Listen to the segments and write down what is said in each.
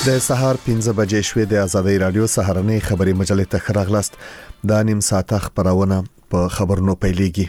د سهار 15 بجې شوې د آزادۍ رادیو سهارنۍ خبري مجلې ته خراغلاست. د نیم ساعته خبرونه په خبرونو پیلېږي.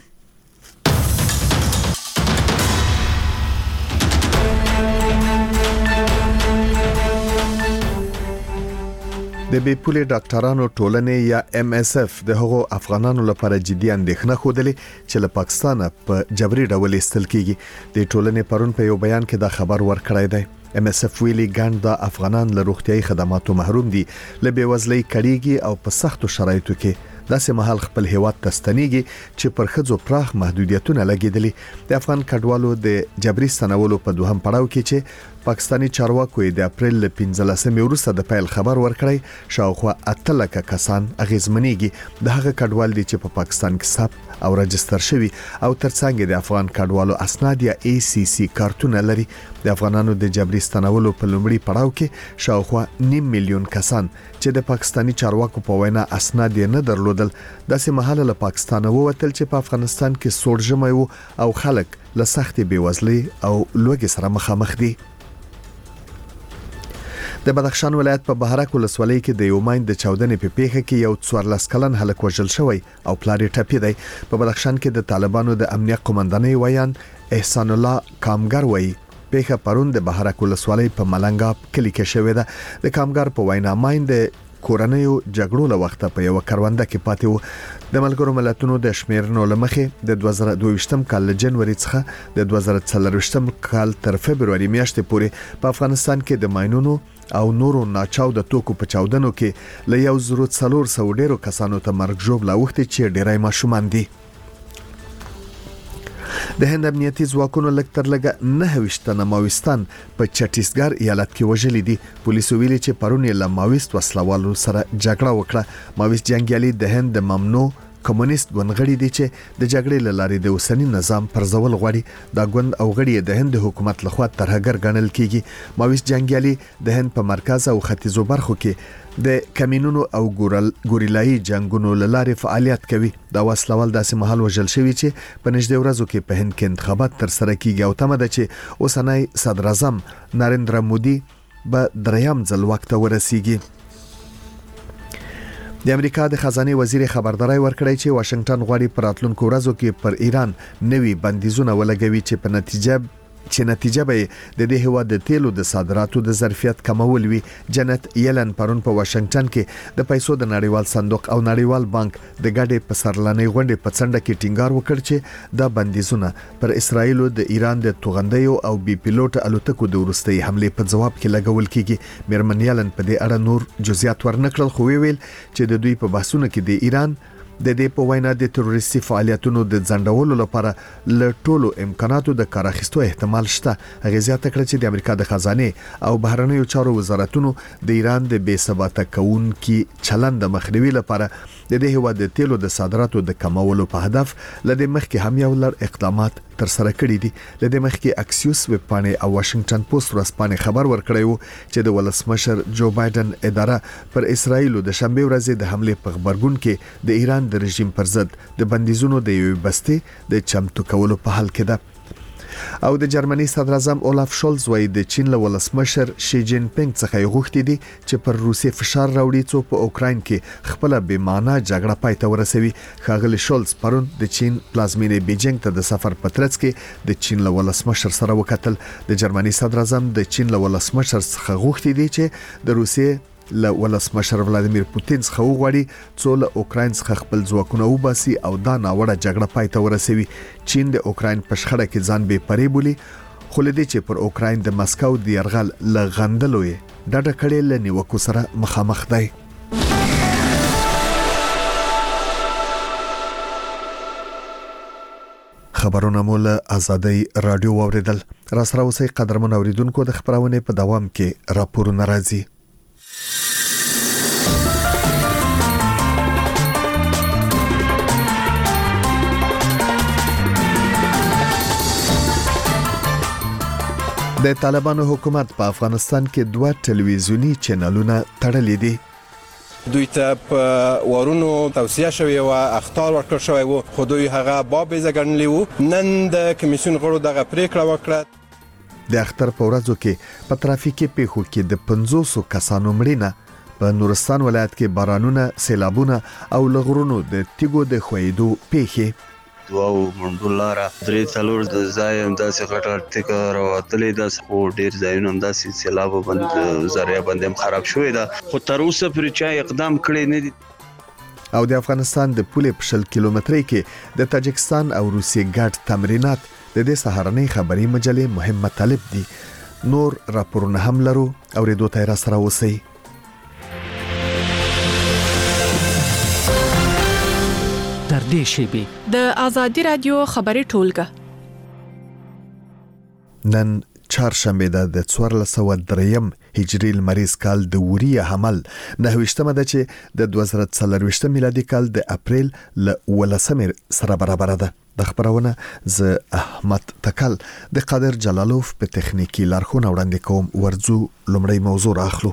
د بیپولي ډاکټرانو ټولنې یا MSF د هغو افغانانو لپاره جدي اندېښنه خوده چې له پاکستانه په جبري ډول ایستل کیږي. د ټولنې پرون په یو بیان کې دا خبر ورکړی دی. MSF ویلي ګاند د افغانان له روغتيایي خدماتو محروم دي، له بیوزلۍ کړيږي او په سختو شرایطو کې داسې مهال خپل هیواد تستنیږي چې پر خځو پراخ محدودیتونه لګیدلي. د افغان کډوالو د جبري ستنولو په دوهم پړاو کې چې پاکستاني چارواکو د اپریل 15 وروسته د پیل خبر ورکړی، شاوخوا 8 لک کسان اغیزمنېږي. د هغه کډوال دي چې په پاکستان کې ثبت او رجستر شوی او ترڅنګ د افغان کډوالو اسناد یا ACC کارتونه لري. د افغانانو د جبري ستنولو په لومړي پړاو کې شاوخوا 9 میلیون کسان چې د پاکستاني چارواکو په وینا اسناد یې نه درلودل، داسې مهاله له پاکستان ووتل چې په افغانستان کې سوړ ژمی وو او خلک له سختې بیوزلۍ او لوږې سره مخامخ دي. د بدخشان ولایت په بهارک ولسوالۍ کې د یو ماین د چاودنې په پیښه کې یو 14 کلن هلک وژل شوی او پلار یې ټپي دی. په بدخشان کې د طالبانو د امنیت قومندانۍ ویان احسان الله کامګر وایي پیښه پرون د بهارک ولسوالۍ په ملنګاب کلی کې شوې ده. د کامګر په وینا ماین د کورنیو جګړو له وخته په یو کرونده کې پاتې وو. د ملګرو ملتونو د شمیرنو لمخې د 2022م کال له جنوري څخه د 2024م کال تر فبرवरी میاشتې پورې په افغانستان کې د ماینونو او نورو ناچاو د توکو په چاودنو کې له 1400 ډیرو کسانو ته مرګ ژوبله وخت چې ډیرای ماشومان دي. د هند امنیتي ځواکونو لکتر لګه 29 ماویستان په چټیسګر ایالت کې وژلي دي. پولیسو ویلي چې پرون یې له ماویست وسلوالو سره جګړه وکړه. ماویست جنگیالي د هند د ممنوع کمونیست ګوندغړي دي چې د جګړې لارې د اوسنی نظام پرځول غواړي. دا ګوند او غړي د هند حکومت لخوا ترهګر ګڼل کیږي. ماویست جنگیالي د هند په مرکز او ختیځو برخو کې د کمینونو او ګوریلایي جنگونو لارې فعالیت کوي. دا وسلوال داسې مهال وژل شوی چې په نږدې ورځو کې په هند کې انتخابات تر سره کیږي او تمه ده چې اوسنی صدر اعظم نریندرا مودي به دریم ځل واک ته ورسیږي. د امریکا د خزانه وزیر خبرداري ورکړی چې واشنگټن غواړي په راتلونکو ورځو کې پر ایران نوي بندیزونه ولګوي چې نتیجه به د دې هیواد د تیلو د صادراتو د ظرفیت کمول وي. جنت یلن پرون په واشنگټن کې د پیسو د نړیوال صندوق او نړیوال بانک د ګډې په سرلانې غونډې په څنډه کې ټینګار وکړ چې دا بندیزونه پر اسرایل د ایران د توغندیو او بي پيلوټ الوتکو د ورستۍ حمله په جواب کې لګول کیږي. میرمن یلن په دې اړه نور جزئیات ورنکړل، خو ویل چې د دوی په بحثونو کې د ایران د دې په وینا د تروریستي فعالیتونو د ځنډولو لپاره له ټولو امکاناتو د کار اخیستو احتمال شته. هغه زیاته کړه چې د امریکا د خزانه او بهرنیو چارو وزارتونو د ایران د بې ثباته کونکي چلند د مخنیوي لپاره د دې هیواد د تیلو د صادراتو د کمولو په هدف لدې مخکې هم یو لړ اقدامات تر سره کړی دي. لدې مخکې اکسیوس ویب پاڼې او واشنگټن پوسټ ورځپاڼې خبر ورکړی وو چې د ولسمشر جو بایدن اداره پر اسرایل د شنبه ورځې د حمله په خبرګون کې د ایران د رژیم پر ضد د بندیزونو د یوې بستې د چمتو کولو په حال کې ده. او د جرمني صدر اعظم اولاف شولز وایي د چین له ولسمشر شي جین پینګ څخه غوښتي دي چې پر روسي فشار راوړي څو په اوکراین کې خپل بې معنی جګړه پای ته ورسوي. ښاغلي شولز پرون د چین پلازمینې بیجینګ ته د سفر په ترڅ کې د چین له ولسمشر سره وکتل. د جرمني صدر اعظم د چین له ولسمشر څخه غوښتي دي چې د روسي له ولسمشر ولادیمیر پوتین څخه وغواړي څو له اوکراین څخه خپل ځواکونه وباسي او دا ناوړه جګړه پای ته ورسوي. چین د اوکراین په شخړه کې ځان بې پرې بولي، خو لدې چې پر اوکراین د مسکو د یرغل له غندلو یې ډډه کړې له نیوکو سره مخامخ دی. خبرونه مول آزادۍ رادیو اوریدل. را سره اوسئ قدرمن اوریدونکو، د خبرونه په دوام کې راپورونه راځي. د طالبانو حکومت په افغانستان کې 2 ټلویزیونی چینلونه تړلي دي. دوی ته په وارونو توصیه شوی او اخطار ورکړ شوی وو، خو دوی هغه باب زګنلی وو. نن د کمیسیون غړو دغه پریکړه وکړه. د اختر په ورځو کې په ترافیکي پیښو کې د 500 کسانو مړینه، په نورستان ولایت کې بارانونه، سیلابونه او لغړونو د تیګو د خویدو پیښې. دواو منډولاره 3-4 د ځای همداسې غټه ټیکه راوتلې ده، خو ډیر ځایونه همداسې سیلاب باندې ذریعہ باندې خراب شوې ده، خو تر اوسه پر چا اقدام کړی نه دي. او د افغانستان د پولې په 10 کیلومترۍ کې د تاجکستان او روسیې ګډ تمرینات د دې سهارنۍ خبري مجلې مهم مطالب دي. نور راپورونه هم لرو، اوریدو ته را سره اوسئ. تر دې شیبې د آزادي رادیو خبري ټولګه نن چهارشنبه د 1403 هجری لمریز کال د وریه حمل 9مه ده چې د 2024 میلادي کال د اپریل ل 18 سره برابر ده. د خبرونه ز احمد تکل د قادر جلالوف په تخنیکی لارښوونه وړاندې کوم. ورځو لومړی موضوع راخلو.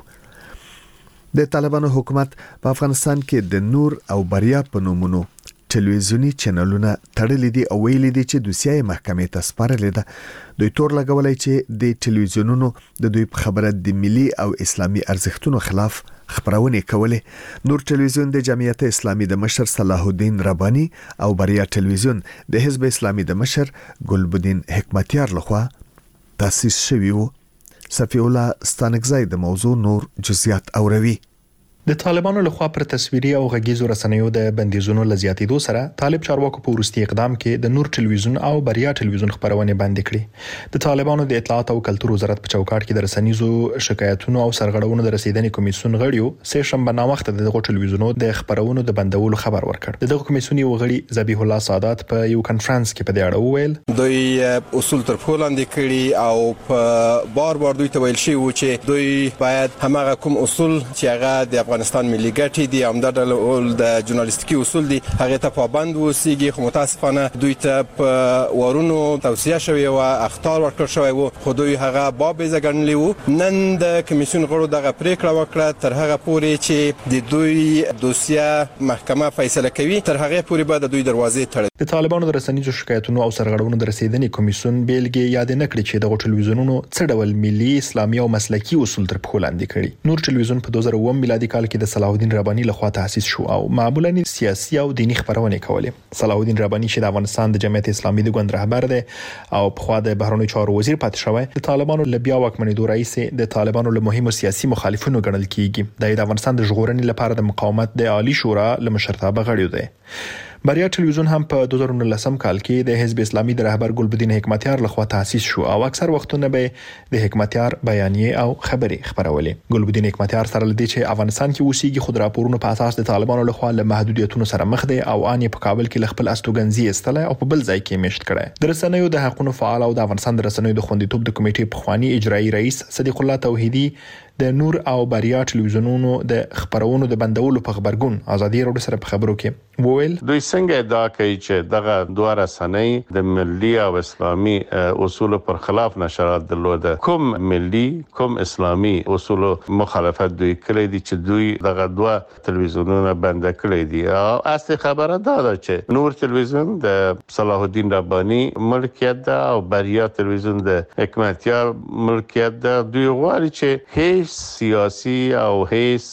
د طالبانو حکومت په افغانستان کې د نور او بریا په نومونو ټلویزیونی چینلونه تړلې دي او ویلي دي چې دوسیه محکمې ته سپارلې ده. دوی تور لګولای چې د ټلویزیونونو د دوی په خبره د ملي او اسلامي ارزښتونو خلاف خبرونه کولې. نور ټلویزیون د جمعیت اسلامي د مشر صلاح الدین ربانی او بریا ټلویزیون د حزب اسلامي د مشر ګلبدین حکمتیار لخوا تاسیس شوی وو. صفی الله ستانکزی د موضوع نور جزئیات اوروي. د طالبانو لخوا پر تصویري او غږیزو رسنیو د بندیزونو لزیاتېدو سره طالب چارواکو په وروستي اقدام کې د نور ټلویزیون او بریا ټلویزیون خبرونه بند کړې. د طالبانو د اطلاعات او کلتور وزارت په چوکاټ کې د رسنیزو شکایتونو او سرغړونو د رسیدنې کمیسیون غړیو سه شنبه نا وخت دغه ټلویزیونونو د خبرونو د بندولو خبر ورکړ. دغه کمیسیون یو غړي ذبیح الله سادات په یو کانفرنس کې په دې اړه وویل دوی اصول تر پولاند کړي او په بار دوی ته ویل شي و چې دوی باید همغه کوم اصول چې هغه د افغانستان ملي ګټې دي همدغه د ژورنالیستیکي اصول دي هغه ته پابند وسیږي. خو متاسفانه دوی ته په ورونو توصیه شوی او اخطار ورکړ شوی وو، خو دوی هغه باب ځګنلی وو. نن د کمیسیون غړو دغه پریکړه وکړه تر هغه پورې چې د دوی دوسیه محکمه فیصله کوي تر هغه پورې به د دوی دروازې تړي. د طالبانو د رسنیزو شکایتونو او سرغړونو د رسیدنې کمیسیون بیلګې یاد نه کړې چې د ټلویزیونونو څه ډول ملي اسلامي او مسلکي اصول تر پښو لاندې کړي. نور ټلویزیون په 2009 میلادي کال کې د صلاح الدین ربانی لخوا تأسیس شو او معمولا سیاسي او دینی خبرونه کولې. صلاح الدین ربانی چې د افغانستان د جمعیت اسلامي د ګوند رهبر دی او په خوا د بهرنیو چارو وزیر پاتې شوی، د طالبانو ل بیا واکمنېدو رئیس د طالبانو له مهمو سیاسي مخالفینو ګڼل کیږي. د افغانستان د ژغورنې لپاره د مقاومت د عالی شورا له مشرتابه غړی دی. بریا ټلویزیون هم په 2019 کال کې د حزب اسلامي د رهبر ګلبدین حکمتیار لخوا تأسیس شو او اکثر وختونه به د حکمتیار بیانیه او خبري خبرولې. ګلبدین حکمتیار سره لدی چې افغانستان کې اوسېږي خود راپورونو په اساس د طالبانو لخوا له محدودیتونو سره مخ دي او ان په کابل کې خپل استوګنځي استله او په بل ځای کې میشت کړي. د رسنیو د حقوقو فعال او د افغانستان د رسنیو د خوندیتوب د کمیټې په خواني اجرایی رئیس صدیق الله توحیدی د نور او بریا ټلویزیونونو د خبرونو د بندولو په خبرګون ازادي راډیو سره په خبرو کې وویل دوی څنګه ادعا کوي چې دغه دوه رسنۍ د ملي او اسلامي اصول پر خلاف نشرات درلوده. کوم ملي کوم اسلامي اصول مخالفت دوی کړی دي چې دوی دغه دوه ټلویزیونونه بند کړی دي. اصلي خبره دا ده چې نور ټلویزیون د صلاح الدین ربانی ملکیت ده او بریا ټلویزیون د حکمتیار ملکیت ده. دوی غواړي چې هیڅ سیاسي او هیڅ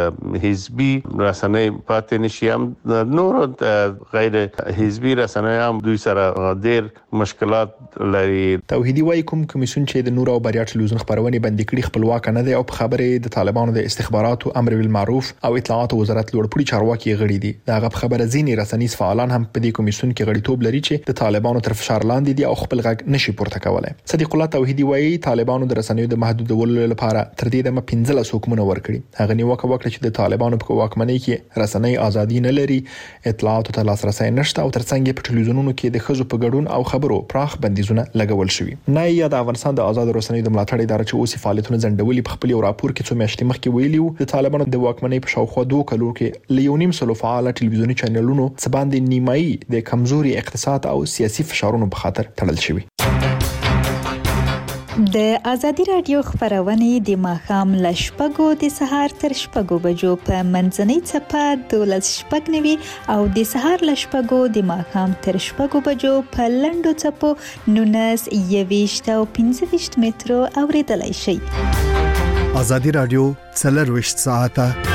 حزبي رسنۍ پاتې نشي. هم نور غیر حزبي رسنۍ هم دوی سره ډېر مشکلات لري. توحیدی وايي کوم کمیسیون چې د نور او بریا ټلویزیون خبرونه بند کړي خپلواک نه دي او په خبره د طالبانو د استخباراتو امر بالمعروف او اطلاعات وزارت لوړپوړي چارواکي غړي دي. دغه خبره ځینې رسنیز فعالان هم په دې کمیسیون کې غړیتوب لري چې د طالبانو تر فشار لاندې دي او خپل غږ نشي پورته کولای. صدیق الله توحیدی وايي طالبانو د رسنیو د محدودولو لپاره تر دې د 15 حکومتونه ورکړي. هغه نیوکه وکړه چې د طالبانو په واکمنۍ کې رسنۍ ازادي نه لري، اطلاعاتو ته لاسرسي نشته او ترڅنګ په ټلویزیونونو کې د خزو په ګډون او خبرو پراخ بندیزونه لګول شوي. نه یا د افغانستان د آزاد رسنیو د ملاتړ ادارې چې اوس فعالیتونه ځنډولي په خپل راپور کې څو میاشتې مخکې ویلي وو د طالبانو د واکمنۍ په شاوخوا 2 کلو کې لیونیم سلو فعال ټلویزیونی چینلونو څخه باندې نیمایي د کمزوري اقتصاد او سیاسي فشارونو په خاطر تړل شوی. د ازادي رادیو خبرونه د ماښام له 6:00 د سهار تر 6:00 بجو په منځنۍ چپه 12:09 او د سهار له 6:00 د ماښام تر 6:00 بجو په لنډو چپو 19 او 15 مترو اوریدلای شئ. ازادي رادیو 24 ساعته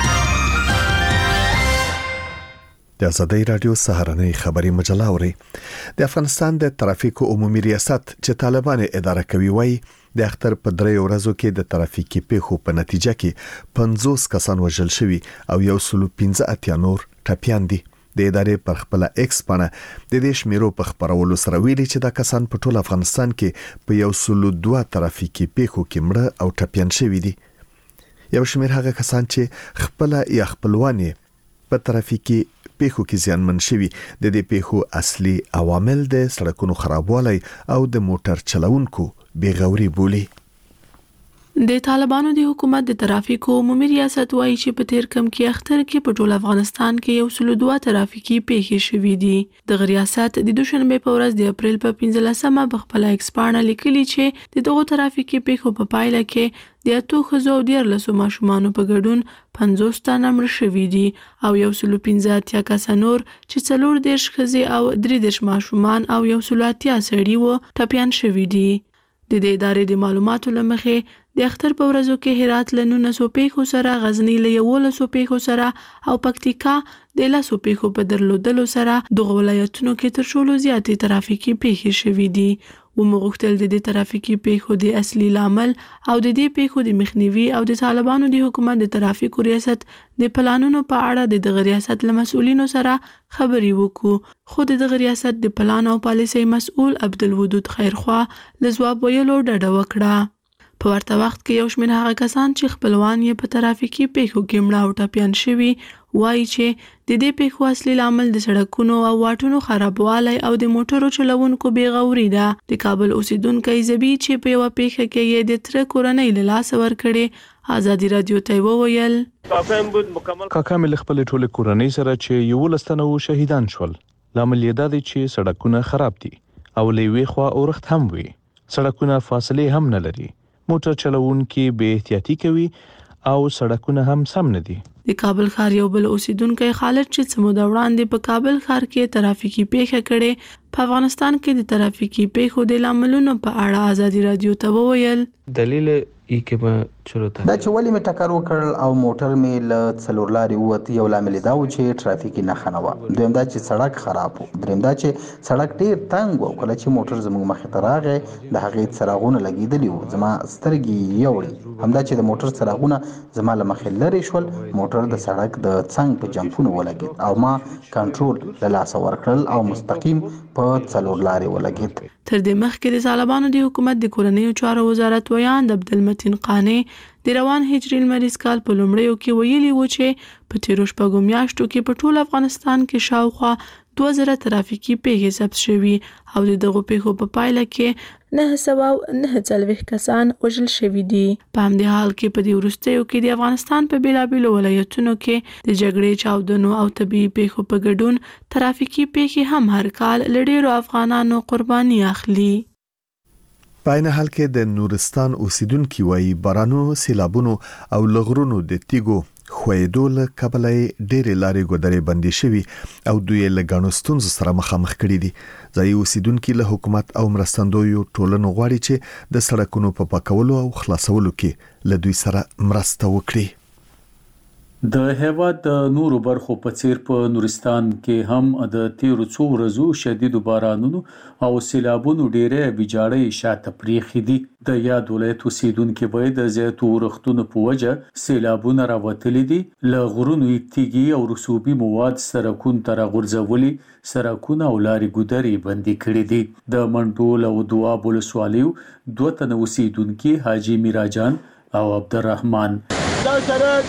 د ازادي رادیو سهارنۍ خبري مجله اوري. د افغانستان د ترافیکو عمومي ریاست چې طالبان اداره کوي وایي د اختر په 3 ورځو کې د ترافیکي پیښو په نتیجه کې 50 کسان وژل شوي او 115 نور ټپيان دي. د ادارې پر خپل ایکس باندې د دې شمیرو په خبرولو سره ویلي چې دا کسان په ټول افغانستان کې په 102 ترافیکي پیښو کې مړه او ټپيان شوي دي. یو شمیر هغه کسان چې خپل یا خپلوان په ترافیکي پیښو کې ځانمن شوي د دې پیښو اصلي عوامل د سړکونو خرابوالی او د موټر چلوونکو بیغوري بولی. د طالبانو د حکومت د ترافیکو عمومي ریاست وایي چې په تیر کم کې اختر کې په ټول افغانستان کې 102 ترافیکي پیښې شوې دي. د ریاست د دوشنبه په ورځ د اپریل په 15مه په خپل ایکس باندې لیکلي چې د دغه ترافیکي پیښو په پایله کې د 8 ښځو او 13 ماشومانو په ګډون 50 تنه مړه شوي دي او 115 کسان نور چې 14 ښځې او 13 ماشومان او 180 سړي وو ټپيان شوي دي. د دې ادارې د معلوماتو لمخې د اختر په ورځو کې هرات له 900 پیښو سره، غزنی له 1100 پیښو سره او پکتیکا د 100 پیښو په درلودلو سره دغه ولایتونو کې تر ټولو زیاتې ترافیکي پیښې شوې دي. ومغوښتل د ترافیکي پیښو د اصلي لامل او د دې پیښو د مخنیوي او د طالبانو د حکومت د ترافیکو ریاست د پلانونو په اړه د ریاست له مسؤلینو سره خبري وکړو. خو د ریاست د پلان او پالیسۍ مسؤل عبدالودود خیرخوا له ځواب ویلو ډډه وکړه. په ورته وخت کې یو شمېر هغه کسان چې خپلوان یې په ترافیکي پیښو کې مړه او ټپيان شوي وایي چې د دې پیښو اصلي لامل د سړکونو او واټونو خرابوالی او د موټرو چلوونکو بیغوري ده. د کابل اوسیدونکی زبی چې په یو پیښه کې یې د تر کورنۍ له لاس ورکړي ازادي رادیو ته وویل کاکا مې خپل ټول کورنۍ سره چې یو لستنو شهیدان شول. لامل یې دا دی چې سړکونه خراب دي او لوي خوا اورخت هم وي. سړکونه فاصله هم نه لري. موټر چلوونکي بے احتیاطي کوي او سړکونه هم سم نه دي. د کابل ښار یو بل اوسیدونکی خالد چې سموده وړاندې په کابل ښار کې ترافیکي پیښه کړې په افغانستان کې د ترافیکي پیښو د لاملونو په اړه ازادي رادیو ته وویل دلیل ای کې به چروته دا چې ولی مې ټکر وکړ او موټر مې له څلور لارې ووت. یو لامل دا و چې ترافیکي نښه نه وه، دویم دا چې سړک خراب و، دریم دا چې سړک ډیر تنګ و. کله چې موټر زموږ مخې ته راغی د هغې څراغونه لګېدلي وو، زما سترګې یوړې. همدا چې د موټر څراغونه زما له مخې لرې شول، موټر د سړک د څنګ په جمپونو ولګېد او ما کنټرول له لاسه ورکړل او مستقیم په څلور لارې ولګېد. تر دې مخکې د طالبانو د حکومت د کورنیو چارو وزارت ویاند عبدالمتین قانی د روان هجري لمریز کال په لومړیو کې ویلي و چې په تیرو شپږو میاشتو کې په ټول افغانستان کې شاوخوا 2000 ترافیکي پیښې ثبت شوي او د دغو پیښو په پایله کې 949 کسان وژل شوي دي. په همدې حال کې په دې وروستیو کې د افغانستان په بیلابیلو ولایتونو کې د جګړې، چاودنو او طبیعي پیښو په ګډون ترافیکي پیښې هم هر کال له ډېرو افغانانو قرباني اخلي. په عین حال کې د نورستان اوسیدونکي وایي بارانو، سیلابونو او لغرونو د تیګو خویدو له کبله ډېرې لارې ګودرې بندي شوي او دوی له ګڼو ستونزو سره مخامخ کړي دي. ځایي اوسیدونکي له حکومت او مرستندویو ټولنو غواړي چې د سړکونو په پاکولو او خلاصولو کې له دوی سره مرسته وکړي. د هیواد د نورو برخو په څیر په نورستان کې هم د تیرو څو ورځو شدیدو بارانونو او سیلابونو ډېرې ویجاړې شاته پریښې دي. د یاد ولایت اوسیدونکي وایي د زیاتو ورښتونو په وجه سیلابونه راوتلي دي. له غرونو تیږې او رسوبي مواد سړکونو ته راغورځولي، سړکونه او لارې ګودرې بندي کړي دي. د منډول او دواب ولسوالیو 2 تنه اوسیدونکي حاجی میراجان او عبدالرحمن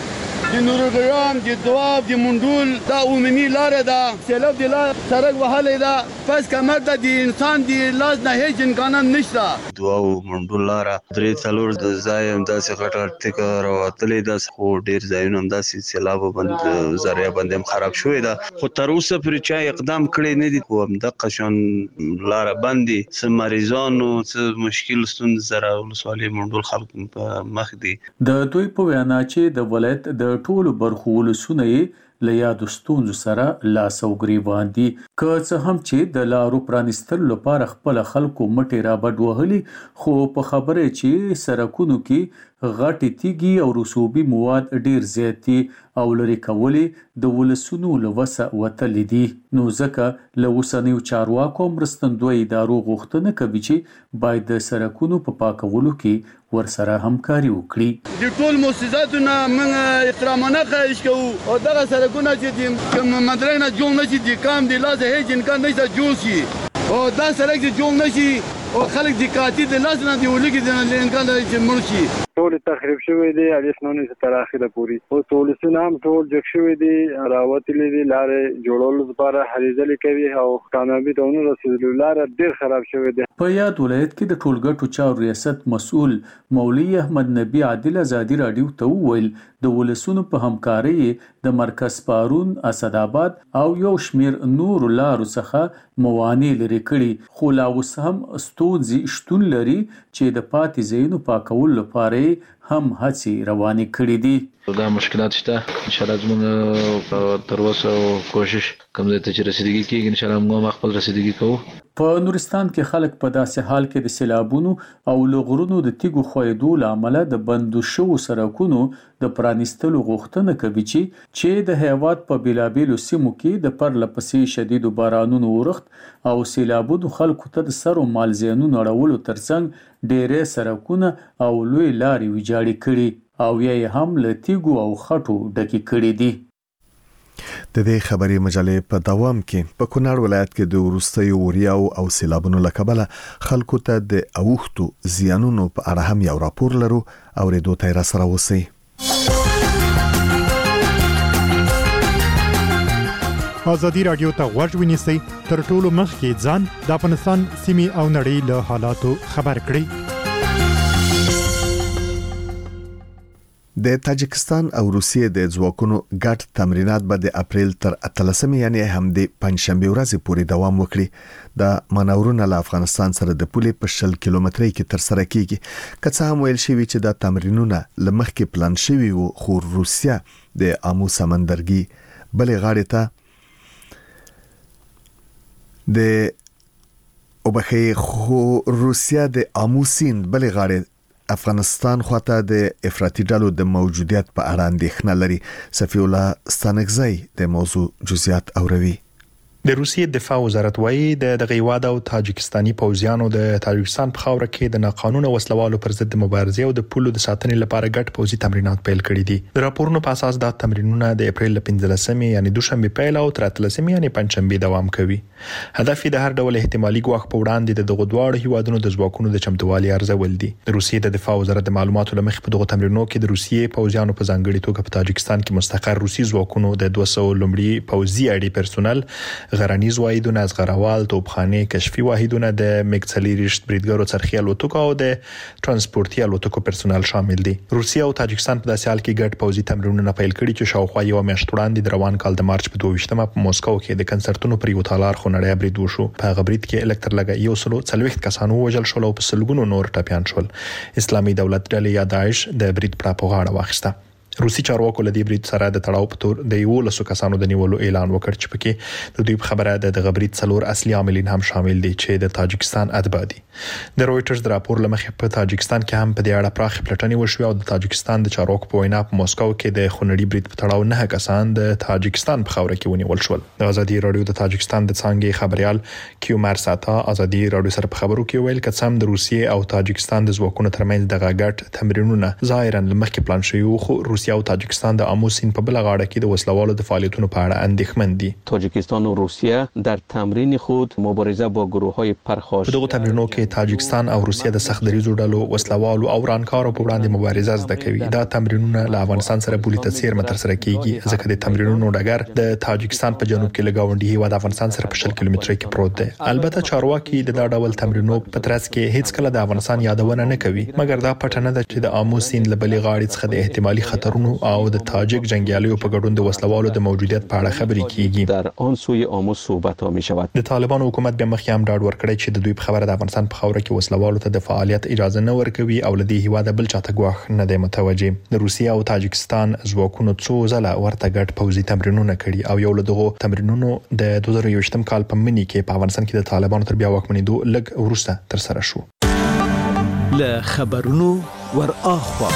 د نورګرام د دواب د منډول دا عمومي لار ده سیلاب د لار سرک وهلې ده پس کمر د انسان د لاس نه هیڅ امکان نشته دواب منډول لار درې څلور د ځای هم داسې غټ ټیکر او اتلې د خو ډیر ځایونه هم داسې سیلاب باندې ذریعہ باندې خراب شوې ده خو تر اوسه پر چا اقدام کړی نه دي کوم د قشن لار باندې سم مریضانو څه مشکل ستون زرا ولسوالۍ منډول خلک په مخ دي د دوی په وینا چې د ولایت د ټولو برخو ولسونه یې له یادو ستونزو سره لاس او ګریوان دي که څه هم چې د لارو پرانیستلو لپاره خپل خلکو مټې را بډ وهلي خو په خبره چې سرکونو کې غټې تیږې او رسوبي مواد ډیر زیات دي او لري کولې د ولسونو له وسه وتلي دي نو ځکه له اوسنیو چارواکو مرستندوی ادارو غوښتنه کوي چې باید د سرکونو په پاکولو کې ورسره همکاري وکړي د ټول مؤسساتو نه موږ احترامانه خواهش کوو او دغه سرکونه چې کوم مدرنه جوړ نشي د کام د لاسه هیڅ امکان نشته جوړ شي او دا سرک چې جوړ نشي او خلک د کاتی د لاس نه دی ولګي د امکان لري چې مړ شي ټول تخریب شوی دی الیس نو نه تر اخره پوری او ټول سنام ټول جګ شوی دی راوتلې دي لارې جوړولو لپاره هلي کوي او کامیابی ته ونه رسیدلو لار ډیر خراب شوی دی په یاد ولایت کې د ټولګټو چارو ریاست مسؤل مولوی احمد نبی عادل ازادي رادیو ته وویل د ولسونو په همکاري د مرکز پارون اسدآباد او یو شمیر نور لارو څخه موانع لري کړي خو لا اوس هم ستونزې شتون لري چې د پاتې ځایونو پاکولو لپاره هم هڅې روانې کړې دي دا مشکلات شته ان شاء الله زموږ تر اوسه کوشش کوم ځای ته چې رسیدګي کیږي ان شاء الله موږ خپل رسیدګي کوو په نورستان کې خلک په داسې حال کې د سیلابونو او لغړونو د تیګو خویدو لامل د بندو شو سرکونو د پرانیستلو غوښتنه کوي چې د هیواد په بیلابیلو سیمو کې د پرلپسې شدیدو بارانونو ورخت او سیلابونو خلکو ته د سر او مال زیانونو اړولو ترڅنګ ډېرې سرکونه او لوی لارې ویجاړې کړي او یې هم له تیګو او خټو ډکې کړي دي د دې خبري مجلې په دوام کې په کونړ ولایت کې د ورستیو وریاو او سیلابونو لکبله خلکو ته د اوختو زیانونو په اړه هم یو راپور لرو او ریدو ته را سره وسی ازادي رادیو ته غوږ ونیسئ تر ټولو مخکې ځان د افغانستان سیمې او نړۍ له حالاتو خبر کړئ د تاجکستان او روسیې د ځواکونو ګډ تمرینات به د اپریل تر 13 یعنی هم د پنځشنبه ورځې پورې دوام وکړي د منورونو له افغانستان سره د پولې په 10 کیلومترۍ کې تر سره کیږي که څه هم ویل شوی چې د تمرینونه لمخکې پلان شوی وو خو روسیا د آمو سمندرګي بلې غاړې ته روسیا د آمو سیند بلې غاړې افغانستان خواته د افراطي ډلو د موجودیت په اړه اندېښنه لري صفی الله ستانکزی د موضوع جزئیات اوروي د روسیې دفاع وزارت وايي د غیواد او تاجکستاني پوځیانو د تاجکستان په خاور کې د ناقانونه وسلوالو پر ضد مبارزه او د پولو د ساتنې لپاره ګډ پوځي تمرینات پیل کړي دي د راپورونو په اساس دا تمرینونه د اپریل 15 یعنی دوشنبه پیل او تر 13 یعنی پنځشنبه دوام کوي هدف د هر ډول احتمالي ګواښ په وړاندې د دغه دواړو هیوادونو د ځواکونو د چمتووالي ارزول دي د روسیې د دفاع وزارت د معلوماتو لمخې په دغه تمرینونو کې د روسیې پوځیانو په ځانګړي توګه په تاجکستان کې مستقر روسي ځواکونو د 200 لومړي پوځي اړي پرسونل غرانیز واحدونه از غروال توپخانه کشفي واحدونه د مګڅلیریشت بریدګرو څرخي الوتکو او د ترانسپورتي الوتکو پرسونل شامل دي روسیه او تاجکستان په داسې حال کې ګډ پوځي تمرینونه پیل کړي چې شاوخوا یو میاشت وړاندې د روان کال د مارچ په 22مه په موسکو کې د کنسرتونو پر یو تالار خونړی برید وشو په غبرید کې الکتر لګا یو سلو 40 کسانو وژل شول او په سلګونو نور ټپيان شول اسلامي دولت ډلې یا داعش د برید پر غاړه واخیسته روسي چارواکو له دې برید سره د تړاو په تور د 11 کسانو د نیولو اعلان وکړ چې پکې د دوی خبره د غبرید څلور اصلي عاملین هم شامل دي چې د تاجکستان اتباع دي د رويټرز د راپور لمخې په تاجکستان کې هم په دې اړه پراخ پلټنې وشوې او د تاجکستان د چارواکو په وینا په موسکو کې د خونړي برید په تړاو 9 کسان د تاجکستان په خاور کې ونیول شول د ازادي رادیو د تاجکستان د څنګه خبريال کیومار ساتا ازادي رادیو سره په خبرو کې ویل کڅم د روسیې او تاجکستان د ځواکونو ترمنځ د غاګټ تمرینونه ظاهرا لمخکې پلان شوی خو روسیه روسیا او تاجکستان د آمو سیند په بل غاړه کې د وسلوالو د فعالیتونو په اړه اندېښمن دي. تاجیکستان و روسیه در تمرین خود مبارزه با گروه‌های پرخاش. په دغه تمرینونو کې تاجکستان او روسیه د سخت دریزو ډلو وسلوالو او رانکارو په وړاندې مبارزه زده کوي. دا تمرینونه له افغانستان سره بولی تسیر متر سره کیږي، ځکه د تمرینونو ډګر د تاجکستان په جنوب کې لګاونډي هیواد افغانستان سره په 40 کیلومتره کې پروت دی. البته چارواکي د دا ډول تمرینونو په ترڅ کې هیڅ کله د افغانستان یادونه نه کوي، مګر دا پټنه ده چې د آمو سیند له بلې غاړې څخه د احتمالي خطرونو او د تاجک جنگیالیو په ګډون د وسلوالو د موجودیت په اړه خبرې کیږي. در آن سوی آمو صحبت ها می شود. د طالبان حکومت به مخکې هم ډاډ ورکړی چې د دوی په خبره د افغانستان په خاوره کې وسلوالو ته د فعالیت اجازه نه ورکوي او لدی هیواد بل چاته ګواښ نه دی متوجه. د روسیه او تاجکستان ځواکونو څو ځله ورته ګډ پوځي تمرینونه کړي او یو له دغو تمرینونو د 2021م کال په مني کې په افغانستان کې د طالبانو تر بیا واکمنېدو لږ وروسته تر سره شو. له خبرونو ور اخوا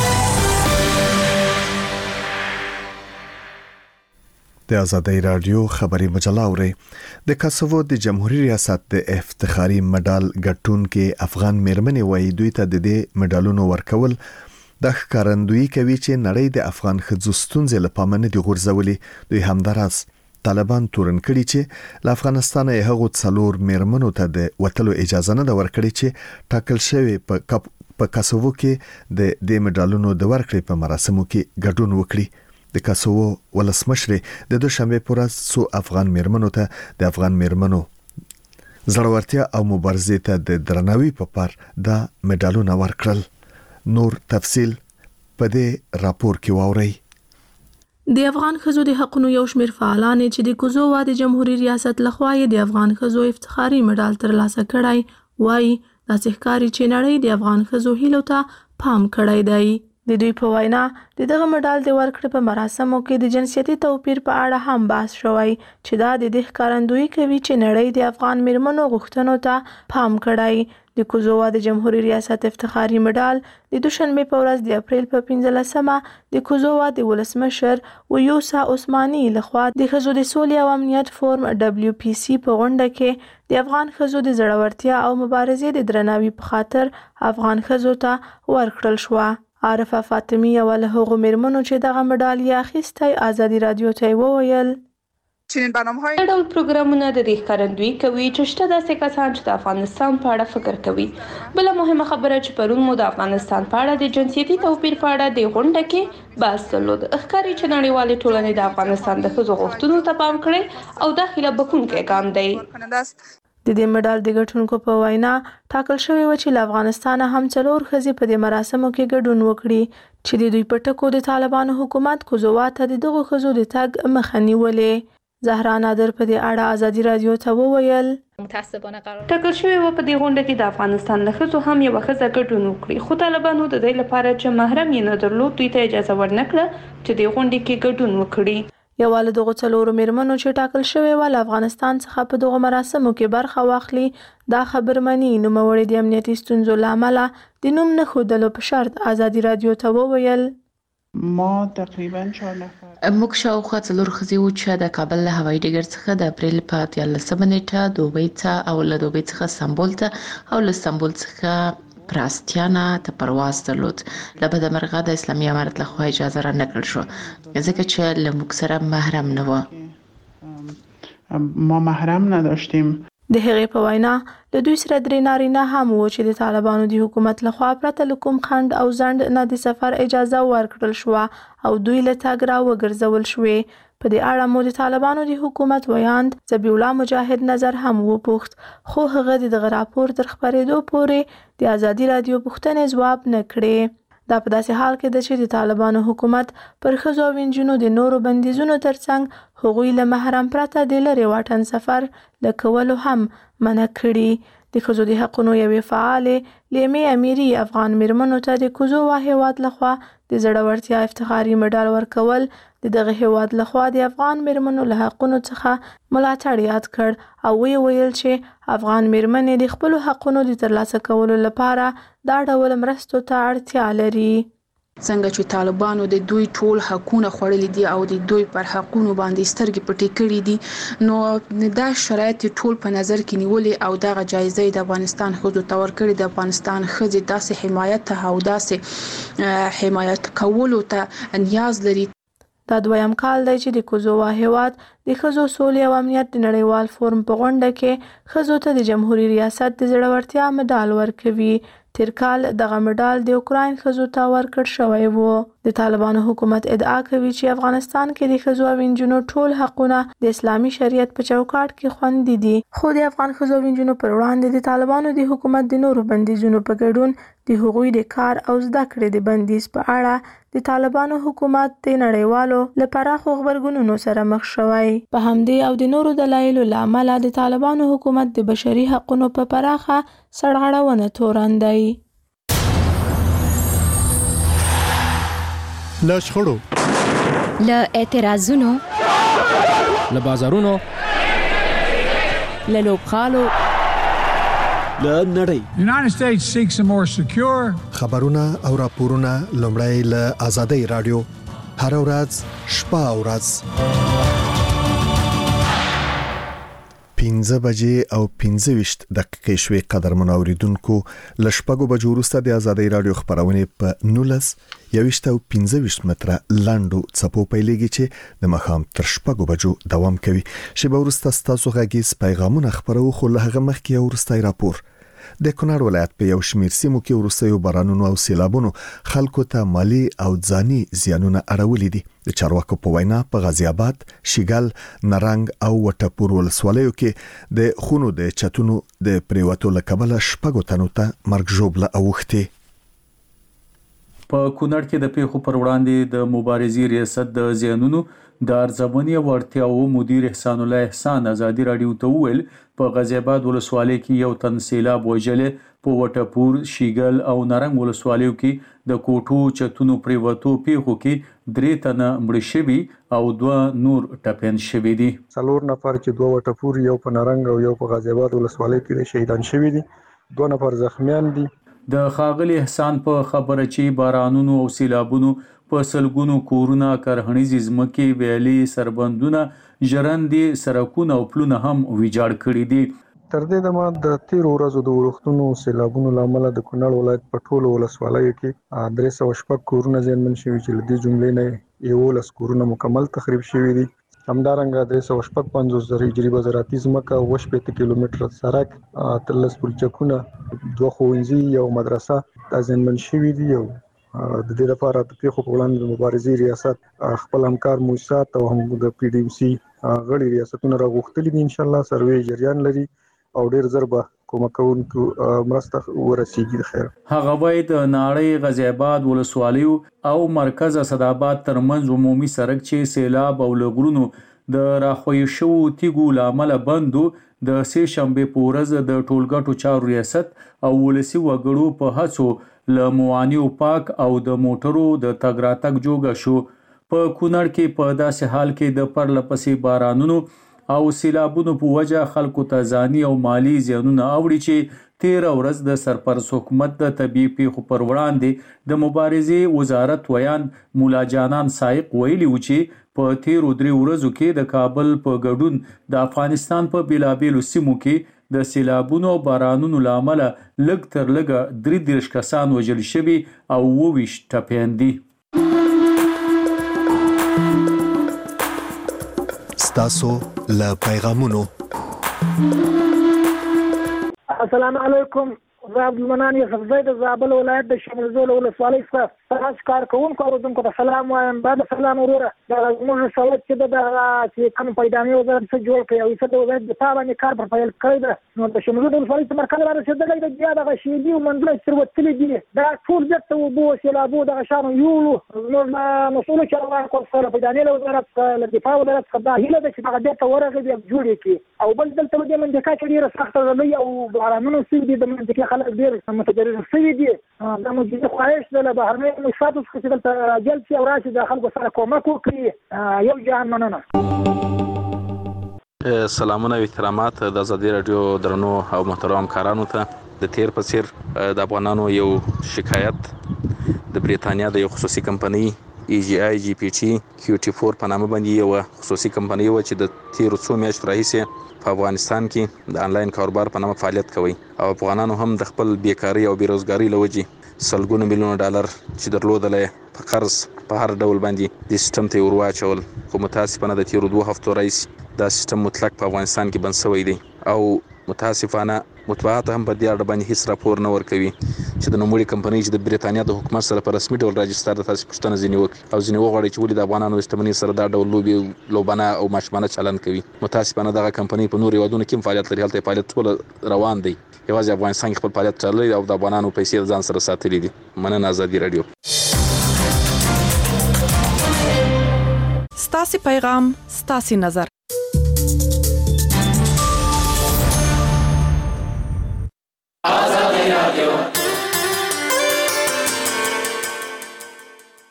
د آزادۍ رادیو خبري مجله اوري. د کاسوو د جمهوریت ریاست د افتخاري مډال ګټونکو افغان میرمنې وایي دوی ته د دې مډالونو ورکول د ښکارندویي کوي چې نړۍ د افغان ښځو ستونزې له پامه نه دي غورځولې. دوی همداراز طالبان تورن کړي چې له افغانستان یې هغو څلور میرمنو ته د وتلو اجازه نه ده ورکړي چې ټاکل شوی په کاسوو کې د دې مډالونو د ورکړې په مراسمو کې ګډون وکړي. د کاسوو ولسمشر د دوشنبه پر ورځ څو افغان میرمنو ته د افغان میرمنو زړورتیا او مبارزې ته د درناوي په پار د مډالونو ورکړل. نور تفصیل په دې راپور کې واورئ. د افغان ښځو د حقوقو یو شمېر فعالان چې د کوزووا د جمهوریت ریاست لخوا د افغان ښځو افتخاري مډال ترلاسه کړی وایي داسې ښکاري چې نړۍ د افغان ښځو هیلو ته پام کړی دی. د دوی په وینا د دغه مډال د ورکړې په مراسمو کې د جنسیتي توپیر په اړه هم بحث شوی چې دا د دې ښکارندویي کوي چې نړۍ د افغان میرمنو غوښتنو ته پام کړی. د کوزووا د جمهوریت ریاست افتخاري مډال د دوشنبه په ورځ د اپریل په 15مه د کوزووا د ولسمشر ویوسا عثماني لخوا د ښځو د سولې او امنیت فورم WPC په غونډه کې د افغان ښځو د زړورتیا او مبارزې د درناوي په خاطر افغان ښځو ته ورکړل شو. عارفه فاطمی یو له هغو میرمنو چې دغه مډال یې اخیستی آزادي رادیو ته وویل چنین برنامه‌های ډول پروګرامونه د دې ښکارندویي کوي چې شته داسې کسان چې د افغانستان په اړه فکر کوي. بل مهمه خبره چې پرون مو د افغانستان په اړه د جنسیتي توپیر په اړه د غونډه کې بحث درلود. ښکاري چې نړیوالې ټولنې د افغانستان د ښځو غوښتنو ته پام کړي او دا هیله بښونکی ګام دی. د دې مډال د ګټونکو په وینا ټاکل شوی و چې له افغانستانه هم څلور ښځې په دې مراسمو کې ګډون وکړي چې د دوی په ټکو د طالبانو حکومت کوزووا ته د دغو ښځو د تګ مخه نیولې. زهرا نادر په دې اړه آزادي رادیو ته وویل ټاکل شوی و په دې غونډه کې د افغانستان له ښځو هم یوه ښځه ګډون وکړي، خو طالبانو د دې لپاره چې محرم یې نه درلود دوی ته اجازه ورنکړه چې دې غونډې کې ګډون وکړي. یوه له دغو څلورو میرمنو چې ټاکل شوی و له افغانستان څخه په دغو مراسمو کې برخه واخلي دا خبرمني نوموړې د امنیتي ستونزو له امله د نوم نه ښودلو په شرط آزادي رادیو ته وویل ما تقریبا 4 نفر موږ شاوخوا څلور ښځې وو چې د کابل له هوایي ډګر څخه د اپریل په 13 نیټه دوبۍ ته او له دوبۍ څخه استانبول ته او له استانبول څخه پراستیانا ته پرواز درلود. له بده مرغه د اسلامي امارت لخوا اجازه را نکړل شو ځکه چې له موږ سره محرم نه و. ما محرم نداشتیم. د هغې په وینا له دوی سره درې نارینه هم وو چې د طالبانو د حکومت لخوا پرته له کوم خنډ او ځنډ نه د سفر اجازه ورکړل شوه او دوی له تګ را وګرځول شوې. په دې اړه مو د طالبانو د حکومت ویاند ذبیح الله مجاهد نظر هم وپوښت، خو هغه د دغه راپور تر خپرېدو پورې د آزادي رادیو پوښتنې ځواب نه کړې. دا په داسې حال کې ده چې د طالبانو حکومت پر ښځو او نجونو د نورو بندیزونو ترڅنګ هغوی له محرم پرته د لرې واټن سفر له کولو هم منع کړي. د ښځو د حقونو یوې فعالې لیمې امیري افغان میرمنو ته د کوزووا هیواد لخوا د زړورتیا افتخاري مډال ورکول د دغه هیواد لخوا د افغان میرمنو له حقونو څخه ملاتړ یاد کړ او ویل چې افغان میرمنې د خپلو حقونو د ترلاسه کولو لپاره دا ډول مرستو ته اړتیا لري. څنګه چې طالبانو د دوی ټول حقونه خوړلي دي او د دوی پر حقونو باندې سترګې پټې کړې دي، نو دا شرایط ټول په نظر کې نیولې او دغه جایزه د افغانستان ښځو ته ورکړې. د افغانستان ښځې داسې حمایت او داسې حمایت کولو ته نیاز لري. دا دویم کال دی چې د کوزووا هیواد د ښځو سولې او امنیت د نړیوال فورم په غونډه کې ښځو ته د جمهوریت ریاست د زړورتیا مډال ورکوي. تیر کال دغه مډال د اوکراین ښځو ته ورکړ شوی و. د طالبانو حکومت ادعا کوي چې افغانستان کې د ښځو او نجونو ټول حقونه د اسلامي شریعت په چوکاټ کې خوندي دي. خو د افغان ښځو او نجونو پر وړاندې د طالبانو د حکومت د نورو بندیزونو په ګډون د هغوی د کار او زده کړې د بندیز په اړه د طالبانو حکومت د نړیوالو له پراخو غبرګونونو سره مخ شوی. په همدې او د نورو دلایلو له امله د طالبانو حکومت د بشري حقونو په پراخه سرغړونه تورن دی. له شخړو، له اعتراضونو، له بازارونو، له لوبغالو، له نړۍ. United States seeks a more secure. خبرونه او راپورونه لومړی له آزادۍ رادیو هر ورځ شپه او ورځ 15 بجې او 25 دقیقې شوي. قدرمن اوریدونکو، ل شپږو بجو وروسته د آزادۍ رادیو خبرونه په 19 21 او 25 متره لاندو څپو پیلېږي چې د مخام تر شپږو بجو دوام کوي. شیبه وروسته ستاسو غږیز پیغامونه خبرو، خو له هغه مخکې یو وروستی راپور. د کونړ ولایت په یو شمیر سیمو کې وروستیو بارانونو او سیلابونو خلکو ته مالی او ځاني زیانونه اړولي دي. د چارواکو په وینا په غازی آباد، شیګل، نرنګ او وټپور ولسوالیو کې د خونو د چتونو د پریوتو له کبله شپږو تنو ته مرګ ژوبله اوښتې. په کونړ کې د پیښو پر وړاندې د مبارزې ریاست د زیانونو د ارزونې او اړتیاو مدیر احسان الله احسان ازادي رادیو ته وویل په غازی آباد ولسوالۍ کې یو تن سیلاب وژلې، په وټپور، شیګل او نرنګ ولسوالیو کې د کوټو چتونو پریوتو پیښو کې 3 تنه مړ شوي او 2 نور ټپیان شوي دي. 4 نفر چې 2 وټپور، یو په نرنګ او یو په غازی آباد ولسوالۍ کې شهیدان شوي دي، 2 نفر زخمیان دي. د ښاغلي احسان په خبره چې بارانونو او سیلابونو په سلګونو کورونه، کرهنیزې ځمکې، ویالې، سربندونه، ژرندې، سړکونه او پلونه هم ویجاړ کړي دي. تر دې دمه د 13 ورځو د ورښتونو سیلابونو لامل د کونړ ولایت په ټولو ولسوالیو کې 306 کورونه زیانمن شوي چې د جملې نه 11 کورونه مکمل تخریب شوي دي. همدارنګه 355 هجری زراعتي ځمکه، 80 کیلومتر سړک، 13 پلچکونه، 2 ښوونځي، یو مدرسه زیانمن شوي دي. او د دې لپاره د پیښو په وړاندې د مبارزې ریاست خپل همکار موسسات او هم د پی ډی ام سی غړي ریاستونه راغوښتلي دي. ان شاء الله سروې جریان لري او ډیر ضربه کومکونکو مرسته ورسیږي. خیر هغه وای د ناړۍ غازی آباد ولسوالیو او مرکز اسداباد ترمنځ عمومي سړک چې سیلاب او لغړونو د راخوي شو تیګو لامل بندو د سه شنبه په ورځ د ټولګټو چارو ریاست او ولسی وګړو په هڅو له موانیو پاک او د موټرو د تګ راتګ جوګه شو. په کونړ کې په داسې حال کې د پرلپسې بارانونو او سیلابونو په وجه خلکو ته ځاني او مالی زیانونه اوړي چې 13 ورځ د سرپرست حکومت د طبيعي پیښو پر وړاندې د مبارزې وزارت ویان مولا جانان سائق ویلي و چې په 13 ورځو کې د کابل په ګډون د افغانستان په بیلابیلو سیمو کې د سیلابونو او بارانونو لامل لږ تر لږه 33 کسان وژل شوي او 20 ټپیان دي. ستاسو له پیغامونو. السلام علیکم، زه عبدالمنان یوسف زی د زابل ولایت د شمرزول ولسوالۍ څخه تاسو کار کوونکو اوریدونکو ته سلام وایم. بعد سلام وروره، دا زموږ سوال چې د چې کوم پیدامي وزارت څخه جوړ کړي او چې د وزارت دفاع باندې کار پر پیل کړی ده، نو د شمرزول ولسوالۍ څخه مرکز را رسېدلی دی. بیا دغه شیدي او منځله چې وتلي دي دا ټول بیرته اوبو سیلابو دغه شانو یولو. زموږ مسؤلو چارواکو سره پیدامي له وزارت څخه له دفاع وزارت څخه دا هیله ده چې هغه بیرته ورغلي بیا جوړې کړي. او بل دلته په دې منطقه کې ډېره سخته ږلۍ او بارانونه شوي دي، د منطقې خلک ډېر متضرر شوي دي. دا موږ خواهش ده له بهرنیو مؤسساتو څخه چې دلته جلب شي او راشي د خلکو سره کومک وکړي. یو جهان مننه. سلامونه او احترامات د آزادۍ رادیو درنو او محترم همکارانو ته. د تیر په څیر د افغانانو یو شکایت د بریتانیا د یو خصوصي کمپنۍ EGI GPT QT4 په نامه باندې یو خصوصي کمپنۍ و چې د تیرو څو میاشتو راهیسې په افغانستان کې د انلاین کاروبار په نامه فعالیت کوي او افغانانو هم د خپل بیکاری او بیروزګاری لوجې سلګونه میلیونه ډالر چې درلودل په قرض په هر ډول باندې د سیستم ته ورواچول خو متاسفانه د تیرو 2 هفتو راهیسې دا سیستم مطلق په افغانستان کې بند شوی دی او متاسفانه مطبوعات هم په دې اړه باندې هیڅ راپور نه ورکوي چې د نوموړي کمپنۍ چې د بریتانیا د حکومت سره په رسمي ډول راجستر د تاسو پښتنه ځینې وکړي او ځینې وغواړي چې ولې د افغانانو شتمنۍ سره دا ډول لوبانه او ماشمانه چلند کوي. متاسفانه دغه کمپنۍ په نورو هیوادونو کې فعالیت لري، هلته فعالیت ټول روان دی، یوازې افغانستان کې خپل فعالیت چلوي او د افغانانو پیسې ځان سره ساتلي دي. مننه ازادي رادیو. ستاسو پیغام ستاسو نظر. ازادي رادیو